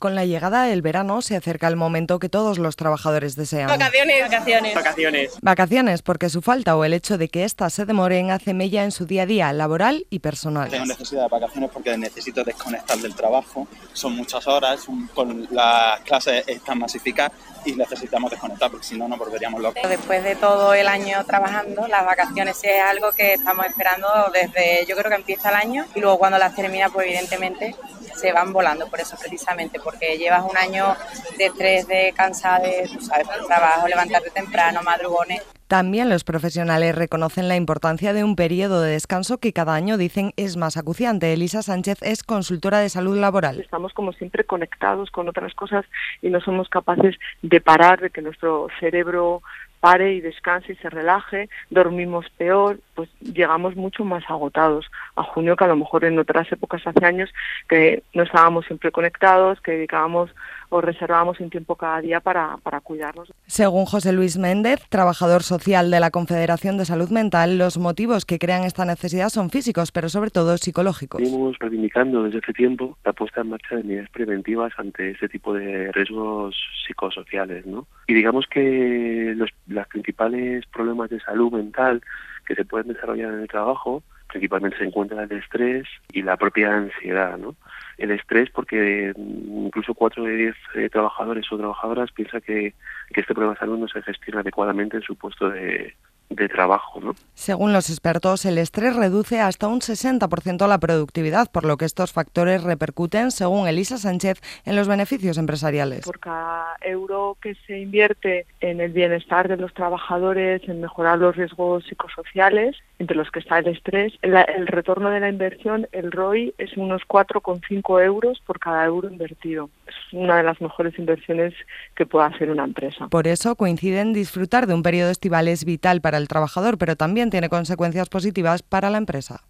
Con la llegada del verano se acerca el momento que todos los trabajadores desean. Vacaciones, porque su falta o el hecho de que éstas se demoren hace mella en su día a día laboral y personal. Tengo necesidad de vacaciones porque necesito desconectar del trabajo. Son muchas horas, con las clases están masificadas y necesitamos desconectar porque si no nos volveríamos locos. Después de todo el año trabajando, las vacaciones es algo que estamos esperando desde, yo creo que empieza el año, y luego cuando las termina, pues evidentemente se van volando, por eso precisamente, porque llevas un año de estrés, de cansada, de, tú sabes, por el trabajo, levantarte temprano, madrugones. También los profesionales reconocen la importancia de un periodo de descanso que cada año dicen es más acuciante. Elisa Sánchez es consultora de salud laboral. Estamos como siempre conectados con otras cosas y no somos capaces de parar, de que nuestro cerebro pare y descanse y se relaje, dormimos peor, pues llegamos mucho más agotados a junio que a lo mejor en otras épocas hace años que no estábamos siempre conectados, que dedicábamos o reservábamos un tiempo cada día para cuidarnos. Según José Luis Méndez, trabajador social de la Confederación de Salud Mental, los motivos que crean esta necesidad son físicos, pero sobre todo psicológicos. Venimos reivindicando desde hace tiempo la puesta en marcha de medidas preventivas ante este tipo de riesgos psicosociales, ¿no? Y digamos que los principales problemas de salud mental que se pueden desarrollar en el trabajo principalmente se encuentra el estrés y la propia ansiedad, ¿no? El estrés porque incluso 4 de 10 trabajadores o trabajadoras piensan que este problema de salud no se gestiona adecuadamente en su puesto de trabajo, ¿no? Según los expertos, el estrés reduce hasta un 60% la productividad, por lo que estos factores repercuten, según Elisa Sánchez, en los beneficios empresariales. Por cada euro que se invierte en el bienestar de los trabajadores, en mejorar los riesgos psicosociales, entre los que está el estrés, el retorno de la inversión, el ROI, es unos 4,5 euros por cada euro invertido. Es una de las mejores inversiones que puede hacer una empresa. Por eso coinciden disfrutar de un periodo estival es vital para el trabajador, pero también tiene consecuencias positivas para la empresa.